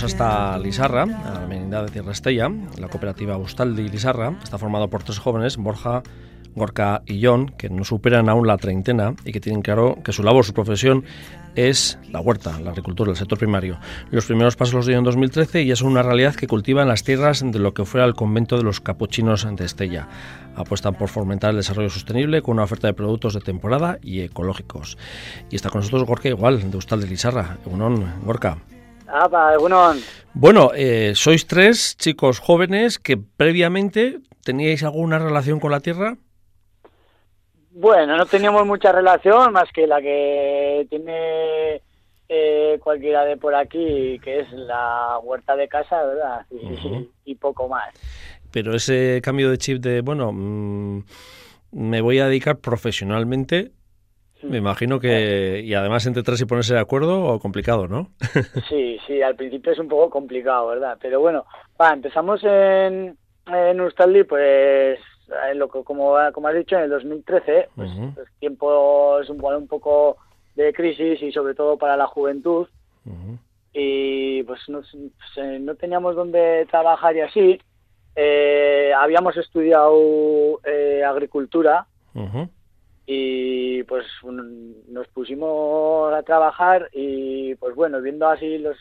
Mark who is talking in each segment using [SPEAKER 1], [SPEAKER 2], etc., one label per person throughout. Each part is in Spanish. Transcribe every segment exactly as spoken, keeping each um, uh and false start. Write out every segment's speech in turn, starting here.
[SPEAKER 1] vamos hasta Lizarra, a la Merindad de Tierra Estella. La cooperativa Bustaldi Lizarra está formado por tres jóvenes, Borja, Gorka y Jon, que no superan aún la treintena y que tienen claro que su labor, su profesión es la huerta, la agricultura, el sector primario. Los primeros pasos los dieron en dos mil trece y ya son una realidad que cultivan las tierras de lo que fuera el convento de los capuchinos de Estella. Apuestan por fomentar el desarrollo sostenible con una oferta de productos de temporada y ecológicos. Y está con nosotros Gorka igual, de Bustaldi Lizarra. Egunon, Gorka.
[SPEAKER 2] Ah, egunon.
[SPEAKER 1] Bueno, eh, sois tres chicos jóvenes que previamente teníais alguna relación con la tierra.
[SPEAKER 2] Bueno, no teníamos mucha relación más que la que tiene eh, cualquiera de por aquí, que es la huerta de casa, ¿verdad? Y, uh-huh. y poco más.
[SPEAKER 1] Pero ese cambio de chip de, bueno, mmm, me voy a dedicar profesionalmente, sí. Me imagino que, y además entre tres y ponerse de acuerdo, o complicado, ¿no?
[SPEAKER 2] Sí, sí, al principio es un poco complicado, ¿verdad? Pero bueno, va, empezamos en, en Bustaldi, pues... Lo que, como, como has dicho, en el dos mil trece, pues, uh-huh. pues tiempo es un, un poco de crisis y sobre todo para la juventud. Uh-huh. Y pues no, no teníamos dónde trabajar y así. Eh, habíamos estudiado eh, agricultura uh-huh. y pues nos pusimos a trabajar y pues bueno, viendo así los,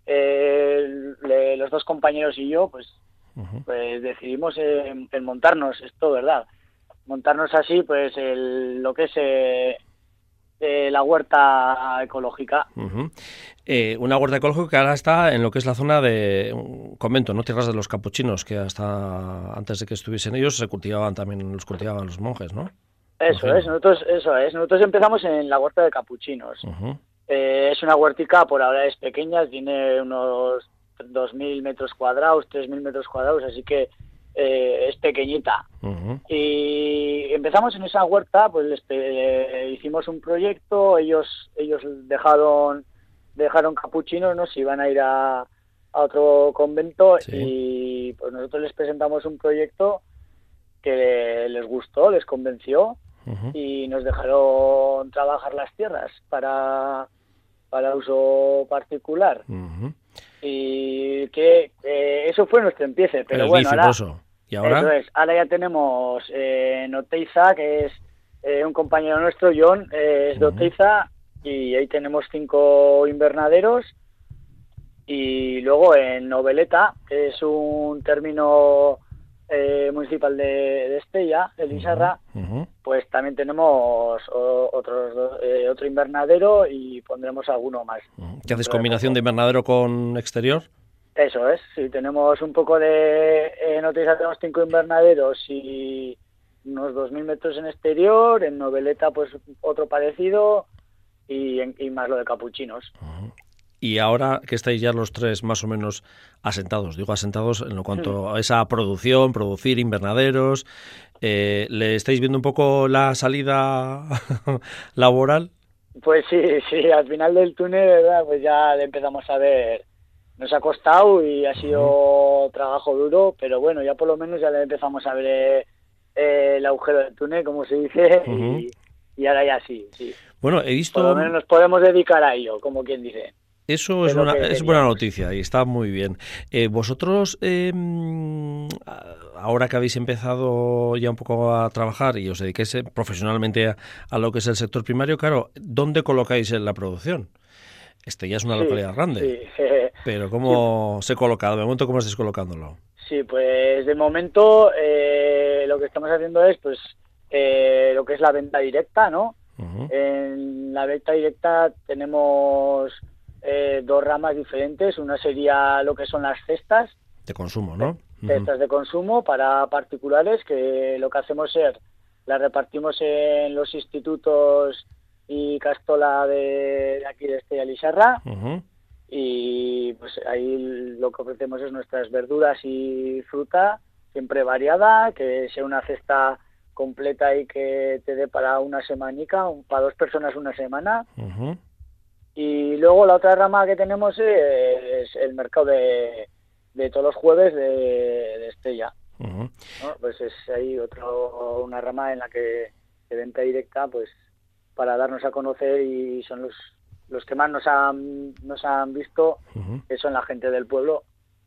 [SPEAKER 2] eh, le, los dos compañeros y yo, pues Uh-huh. pues decidimos en, en montarnos esto, ¿verdad? Montarnos así, pues, el, lo que es eh, eh, la huerta ecológica.
[SPEAKER 1] Uh-huh. Eh, una huerta ecológica que ahora está en lo que es la zona de un convento, ¿no? Tierras de los capuchinos, que hasta antes de que estuviesen ellos se cultivaban también, los cultivaban los monjes, ¿no?
[SPEAKER 2] Eso es, nosotros, eso es. Nosotros empezamos en la huerta de capuchinos. Uh-huh. Eh, es una huertica, por ahora es pequeña, tiene unos dos mil metros cuadrados, tres mil metros cuadrados, así que eh, es pequeñita. Uh-huh. Y empezamos en esa huerta, pues les, eh, hicimos un proyecto, ellos ellos dejaron dejaron capuchinos, ¿no? Se iban a ir a, a otro convento, sí. Y pues nosotros les presentamos un proyecto que les gustó, les convenció, uh-huh. Y nos dejaron trabajar las tierras para, para uso particular. Uh-huh. Y que eh, eso fue nuestro empiece, pero
[SPEAKER 1] el
[SPEAKER 2] bueno, ahora,
[SPEAKER 1] ¿y ahora?
[SPEAKER 2] Eso es, ahora ya tenemos eh, en Oteiza, que es eh, un compañero nuestro, Jon, eh, es de Oteiza, uh-huh. Y ahí tenemos cinco invernaderos, y luego en Noveleta, que es un término eh, municipal de, de Estella, de Lizarra, uh-huh. Pues también tenemos o, otros eh, otro invernadero y pondremos alguno más.
[SPEAKER 1] ¿Qué haces, combinación de invernadero con exterior?
[SPEAKER 2] Eso es, sí, tenemos un poco de... En Oteiza tenemos cinco invernaderos y unos dos mil metros en exterior, en Noveleta pues otro parecido y, y más lo de capuchinos. Uh-huh.
[SPEAKER 1] Y ahora que estáis ya los tres más o menos asentados, digo asentados en lo cuanto a esa producción, producir invernaderos, eh, ¿le estáis viendo un poco la salida laboral?
[SPEAKER 2] Pues sí, sí, al final del túnel, ¿verdad? Pues ya le empezamos a ver, nos ha costado y ha sido uh-huh. trabajo duro, pero bueno, ya por lo menos ya le empezamos a ver eh, el agujero del túnel, como se dice, uh-huh. y, y ahora ya sí, sí.
[SPEAKER 1] Bueno, he visto...
[SPEAKER 2] Por lo menos nos podemos dedicar a ello, como quien dice.
[SPEAKER 1] Eso es, es, una, es buena noticia y está muy bien. Eh, vosotros, eh, ahora que habéis empezado ya un poco a trabajar y os dediquéis profesionalmente a, a lo que es el sector primario, claro, ¿dónde colocáis en la producción? Este ya es una sí, localidad grande,
[SPEAKER 2] sí.
[SPEAKER 1] Pero ¿cómo sí. se coloca? De momento, ¿cómo estáis colocándolo?
[SPEAKER 2] Sí, pues de momento eh, lo que estamos haciendo es pues eh, lo que es la venta directa, ¿no? Uh-huh. En la venta directa tenemos... Eh, dos ramas diferentes. Una sería lo que son las cestas
[SPEAKER 1] de consumo, ¿no?
[SPEAKER 2] Cestas uh-huh. de consumo para particulares, que lo que hacemos es las repartimos en los institutos y Castola de, de aquí de Estella Lizarra, uh-huh. Y pues ahí lo que ofrecemos es nuestras verduras y fruta, siempre variada, que sea una cesta completa y que te dé para una semanica, para dos personas una semana. Uh-huh. Y luego la otra rama que tenemos es el mercado de, de todos los jueves de, de Estella. Uh-huh. ¿No? Pues es ahí otro, una rama en la que de venta directa, pues para darnos a conocer, y son los los que más nos han, nos han visto,
[SPEAKER 1] uh-huh.
[SPEAKER 2] que son la gente del pueblo.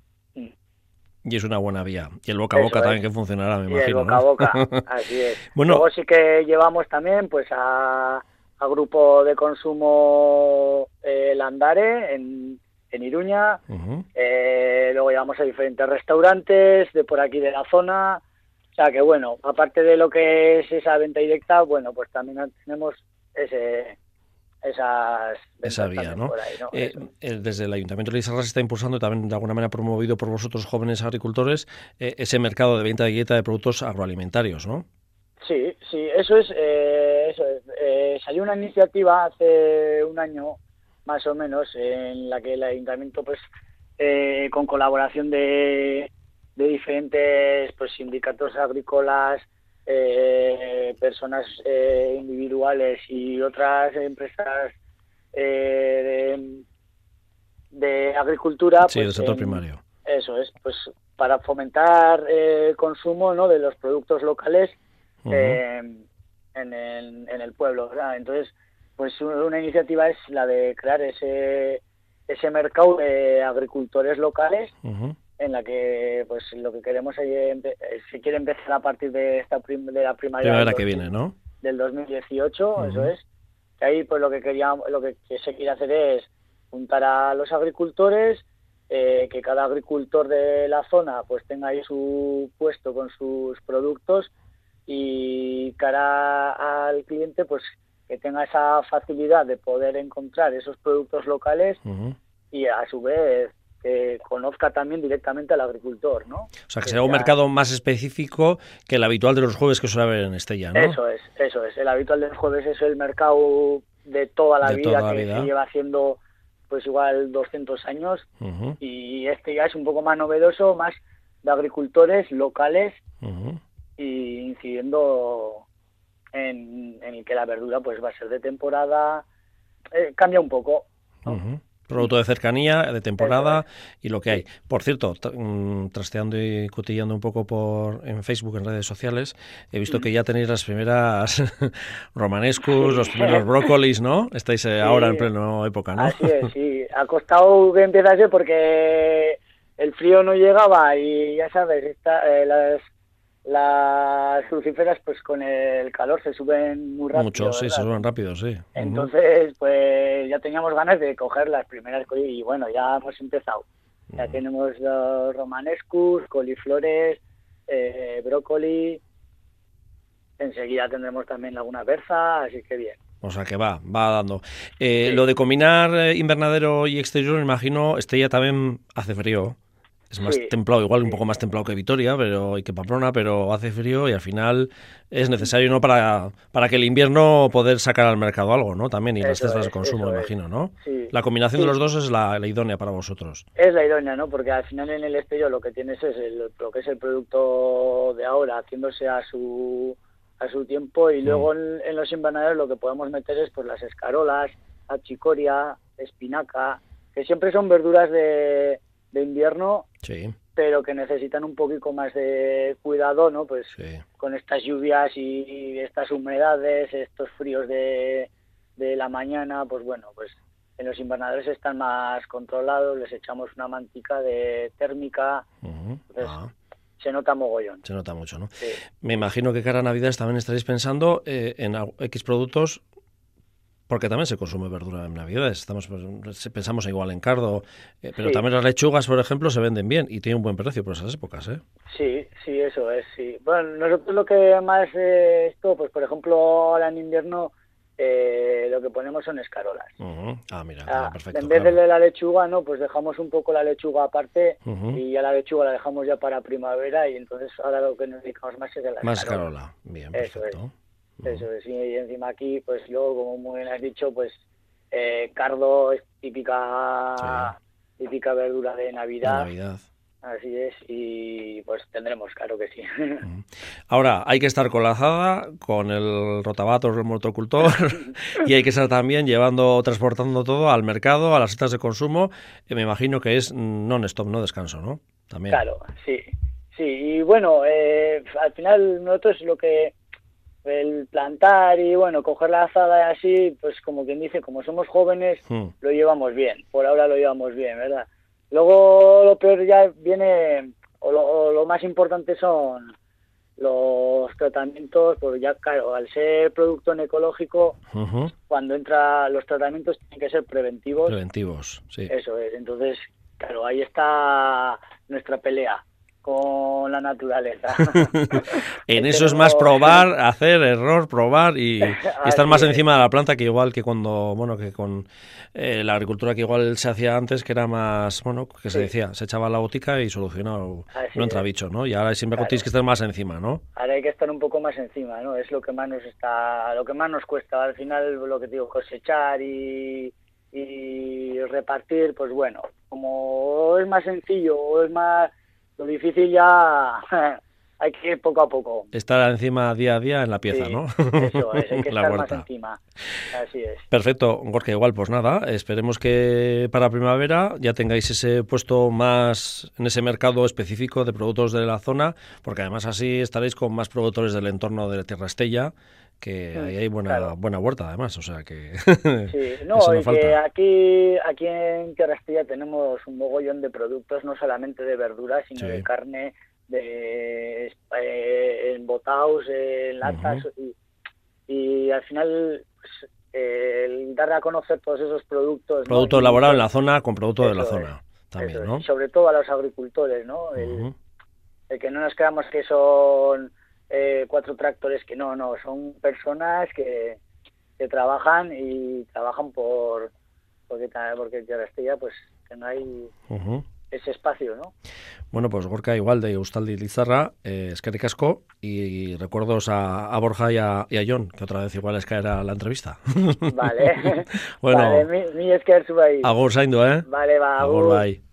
[SPEAKER 1] Y es una buena vía. Y el boca a boca
[SPEAKER 2] Eso
[SPEAKER 1] también
[SPEAKER 2] es.
[SPEAKER 1] que funcionará, me
[SPEAKER 2] y
[SPEAKER 1] imagino.
[SPEAKER 2] el boca
[SPEAKER 1] ¿no?
[SPEAKER 2] a boca, así es.
[SPEAKER 1] Bueno,
[SPEAKER 2] luego sí que llevamos también pues a, a grupo de consumo eh, Landare en, en Iruña.
[SPEAKER 1] uh-huh.
[SPEAKER 2] eh, luego llevamos a diferentes restaurantes de por aquí de la zona. O sea que bueno, aparte de lo que es esa venta directa, bueno, pues también tenemos ese... esas
[SPEAKER 1] esa vía, ¿no?
[SPEAKER 2] Ahí, ¿no?
[SPEAKER 1] Eh, eh, desde el Ayuntamiento de Lizarra se está impulsando y también de alguna manera promovido por vosotros jóvenes agricultores eh, ese mercado de venta directa de productos agroalimentarios, ¿no?
[SPEAKER 2] Sí, sí, eso es, eh, eso es. Eh, salió una iniciativa hace un año más o menos en la que el Ayuntamiento pues eh, con colaboración de, de diferentes pues sindicatos agrícolas, Eh, personas eh, individuales y otras empresas eh, de, de agricultura.
[SPEAKER 1] Sí,
[SPEAKER 2] pues,
[SPEAKER 1] del sector
[SPEAKER 2] en,
[SPEAKER 1] primario.
[SPEAKER 2] Eso es, pues para fomentar eh, el consumo, ¿no?, de los productos locales uh-huh. eh, en, el, en el pueblo, ¿verdad? Entonces, pues una iniciativa es la de crear ese, ese mercado de agricultores locales. Uh-huh. En la que pues lo que queremos es, se quiere empezar a partir de esta prim, de la primaria
[SPEAKER 1] primavera que viene, ¿no?
[SPEAKER 2] Del dos mil dieciocho, uh-huh. Eso es. Que ahí pues lo que queríamos, lo que, que se quiere hacer es juntar a los agricultores, eh, que cada agricultor de la zona pues tenga ahí su puesto con sus productos y cara al cliente pues que tenga esa facilidad de poder encontrar esos productos locales uh-huh. y a su vez que conozca también directamente al agricultor, ¿no?
[SPEAKER 1] O sea, que, que sea un mercado más específico que el habitual de los jueves que suele haber en Estella, ¿no?
[SPEAKER 2] Eso es, eso es. El habitual de los jueves es el mercado de toda la
[SPEAKER 1] de
[SPEAKER 2] vida,
[SPEAKER 1] toda la
[SPEAKER 2] que
[SPEAKER 1] vida.
[SPEAKER 2] se lleva haciendo pues igual doscientos años
[SPEAKER 1] uh-huh.
[SPEAKER 2] y este ya es un poco más novedoso, más de agricultores locales
[SPEAKER 1] uh-huh.
[SPEAKER 2] y incidiendo en, en que la verdura pues va a ser de temporada, eh, cambia un poco, ¿no?
[SPEAKER 1] Uh-huh. Producto de cercanía, de temporada y lo que hay. Por cierto, tra- trasteando y cotillando un poco por en Facebook, en redes sociales, he visto que ya tenéis las primeras romanescus, los primeros brócolis, ¿no? Estáis eh, sí. ahora en pleno época, ¿no?
[SPEAKER 2] Así es, sí. Ha costado que empezase porque el frío no llegaba y ya sabes, está, eh, las las crucíferas pues con el calor se suben muy rápido.
[SPEAKER 1] Mucho, sí,
[SPEAKER 2] ¿verdad?
[SPEAKER 1] se suben rápido, sí.
[SPEAKER 2] Entonces, pues ya teníamos ganas de coger las primeras y bueno, ya hemos empezado. Ya uh-huh. tenemos los romanescus, coliflores, eh, brócoli. Enseguida tendremos también Laguna Berza, así que bien.
[SPEAKER 1] O sea que va, va dando. Eh,
[SPEAKER 2] sí.
[SPEAKER 1] Lo de combinar invernadero y exterior, me imagino, Estella también hace frío. Es más
[SPEAKER 2] sí,
[SPEAKER 1] templado, igual
[SPEAKER 2] sí.
[SPEAKER 1] un poco más templado que Vitoria pero y que Pamplona, pero hace frío y al final es necesario, ¿no?, para, para que el invierno poder sacar al mercado algo, ¿no? También, y las cestas de consumo, me imagino, ¿no?
[SPEAKER 2] Sí.
[SPEAKER 1] La combinación
[SPEAKER 2] sí.
[SPEAKER 1] de los dos es la, la idónea para vosotros.
[SPEAKER 2] Es la idónea, ¿no? Porque al final en el exterior lo que tienes es el, lo que es el producto de ahora, haciéndose a su a su tiempo, y luego mm. en, en los invernaderos lo que podemos meter es pues las escarolas, achicoria, espinaca, que siempre son verduras de... de invierno,
[SPEAKER 1] sí.
[SPEAKER 2] pero que necesitan un poquito más de cuidado, ¿no? Pues
[SPEAKER 1] sí.
[SPEAKER 2] con estas lluvias y estas humedades, estos fríos de, de la mañana, pues bueno, pues en los invernadores están más controlados, les echamos una mantica de térmica,
[SPEAKER 1] uh-huh.
[SPEAKER 2] entonces
[SPEAKER 1] ah.
[SPEAKER 2] se nota mogollón.
[SPEAKER 1] Se nota mucho, ¿no?
[SPEAKER 2] Sí.
[SPEAKER 1] Me imagino que cara a Navidades también estaréis pensando eh, en X productos, porque también se consume verdura en Navidades. Estamos pensamos igual en cardo, eh, pero sí. también las lechugas, por ejemplo, se venden bien y tienen un buen precio por esas épocas, ¿eh?
[SPEAKER 2] Sí, sí, eso es, sí. Bueno, nosotros lo que más eh, esto, pues por ejemplo, ahora en invierno eh, lo que ponemos son escarolas.
[SPEAKER 1] Uh-huh. Ah, mira,
[SPEAKER 2] ah,
[SPEAKER 1] perfecto.
[SPEAKER 2] En vez
[SPEAKER 1] claro.
[SPEAKER 2] de la lechuga, ¿no? Pues dejamos un poco la lechuga aparte
[SPEAKER 1] uh-huh.
[SPEAKER 2] y ya la lechuga la dejamos ya para primavera y entonces ahora lo que nos dedicamos más es a la
[SPEAKER 1] más
[SPEAKER 2] escarola.
[SPEAKER 1] escarola, bien,
[SPEAKER 2] eso
[SPEAKER 1] perfecto.
[SPEAKER 2] Es. Eso es, y encima aquí, pues luego, como muy bien has dicho, pues eh, cardo es típica sí. típica verdura de Navidad.
[SPEAKER 1] De Navidad.
[SPEAKER 2] Así es, y pues tendremos, claro que sí.
[SPEAKER 1] Ahora, hay que estar con la azada, con el rotabatos, el motocultor, y hay que estar también llevando, transportando todo al mercado, a las cestas de consumo, que me imagino que es non-stop, no descanso, ¿no? También.
[SPEAKER 2] Claro, sí, sí, y bueno, eh, al final nosotros lo que el plantar y bueno, coger la azada y así, pues como quien dice, como somos jóvenes,
[SPEAKER 1] Mm.
[SPEAKER 2] lo llevamos bien, por ahora lo llevamos bien, ¿verdad? Luego lo peor ya viene, o lo, o lo más importante son los tratamientos, pues ya claro, al ser producto en ecológico,
[SPEAKER 1] Uh-huh.
[SPEAKER 2] cuando entra los tratamientos tienen que ser preventivos,
[SPEAKER 1] Preventivos, sí.
[SPEAKER 2] eso es, entonces, claro, ahí está nuestra pelea con la naturaleza.
[SPEAKER 1] En
[SPEAKER 2] Que
[SPEAKER 1] eso es
[SPEAKER 2] tenemos-
[SPEAKER 1] más probar, hacer, error, probar y, y estar
[SPEAKER 2] Así
[SPEAKER 1] más
[SPEAKER 2] es.
[SPEAKER 1] encima de la planta que igual que cuando, bueno, que con eh, la agricultura que igual se hacía antes, que era más, bueno, que se
[SPEAKER 2] Sí.
[SPEAKER 1] decía, se echaba la botica y solucionado,
[SPEAKER 2] Así
[SPEAKER 1] no entra
[SPEAKER 2] es.
[SPEAKER 1] bicho, ¿no? Y ahora siempre
[SPEAKER 2] Claro.
[SPEAKER 1] tienes que estar más encima, ¿no?
[SPEAKER 2] Ahora hay que estar un poco más encima, ¿no? Es lo que más nos está, lo que más nos cuesta. Al final, lo que te digo, cosechar y, y repartir, pues bueno, como es más sencillo o es más, lo difícil ya hay que ir poco a poco.
[SPEAKER 1] Estar encima día a día en la pieza,
[SPEAKER 2] Sí,
[SPEAKER 1] ¿no?
[SPEAKER 2] eso es, hay que
[SPEAKER 1] La
[SPEAKER 2] estar más
[SPEAKER 1] huerta.
[SPEAKER 2] encima. Así es.
[SPEAKER 1] Perfecto, Gorka, igual, pues nada, esperemos que para primavera ya tengáis ese puesto más en ese mercado específico de productos de la zona, porque además así estaréis con más productores del entorno de Tierra Estella, que
[SPEAKER 2] Mm,
[SPEAKER 1] ahí hay buena
[SPEAKER 2] claro.
[SPEAKER 1] buena huerta además, o sea que
[SPEAKER 2] Sí, no,
[SPEAKER 1] eso no
[SPEAKER 2] y que
[SPEAKER 1] falta.
[SPEAKER 2] aquí, aquí en Tierra Estella tenemos un mogollón de productos, no solamente de verduras, sino
[SPEAKER 1] Sí.
[SPEAKER 2] de carne, de eh, embotados, eh, en latas,
[SPEAKER 1] Ujú.
[SPEAKER 2] y, y al final pues, eh, el dar a conocer todos esos productos, ¿no?
[SPEAKER 1] Producto
[SPEAKER 2] Y
[SPEAKER 1] elaborado en
[SPEAKER 2] sobre-
[SPEAKER 1] la zona con producto de la
[SPEAKER 2] eso es,
[SPEAKER 1] zona también,
[SPEAKER 2] eso es,
[SPEAKER 1] ¿no?
[SPEAKER 2] y sobre todo a los agricultores, ¿no? El,
[SPEAKER 1] Ujú.
[SPEAKER 2] el que no nos creamos que son eh, cuatro tractores, que no, no, son personas que, que trabajan y trabajan por porque ta- porque Tierra Estella pues tengáis
[SPEAKER 1] Ujú.
[SPEAKER 2] ese espacio, ¿no?
[SPEAKER 1] Bueno, pues Gorka igual de Eustaldi Lizarra, eh, eskerrik asko y recuerdos a, a Borja y a, y a Jon, que otra vez igual es caer a la entrevista.
[SPEAKER 2] Vale.
[SPEAKER 1] Bueno,
[SPEAKER 2] Vale, mi, mi esker zubai.
[SPEAKER 1] agur zaindu, eh?
[SPEAKER 2] Vale, ba,
[SPEAKER 1] Agur
[SPEAKER 2] agur.
[SPEAKER 1] bai.